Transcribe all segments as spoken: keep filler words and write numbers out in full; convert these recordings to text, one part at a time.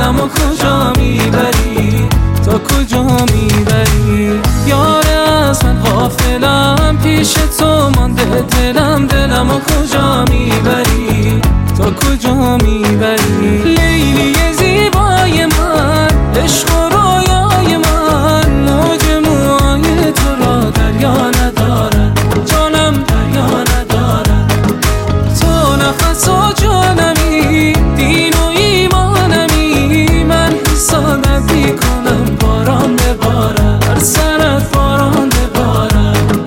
دلمو کجا میبری، تا کجا میبری؟ یاره از من غافلم، پیش تو مانده دلم، دلمو کجا میبری، تا کجا میبری؟ لیلی زیبای من، عشق و رویای من، موج موهای تو را دریا ندارد، جانم دریا ندارد. تو نفس و جانمی، دین و ایمانمی، من حسادت میکنم باران ببارد، هر سرت باران ببارد.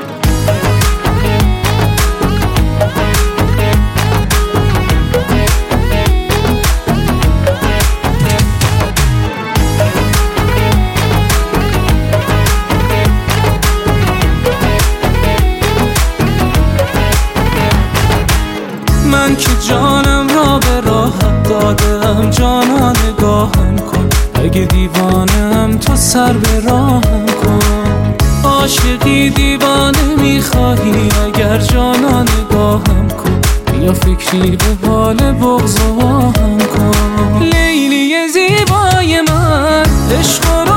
من که جانم را به راحت دادم، جانا نگاهم کن، اگه دیوانم تو سر به راهم کن. عاشقی دیوانه میخواهی، اگر جانا نگاهم کن، بیا فکری به حال بغض و آهم کن. لیلی زیبای من، عشق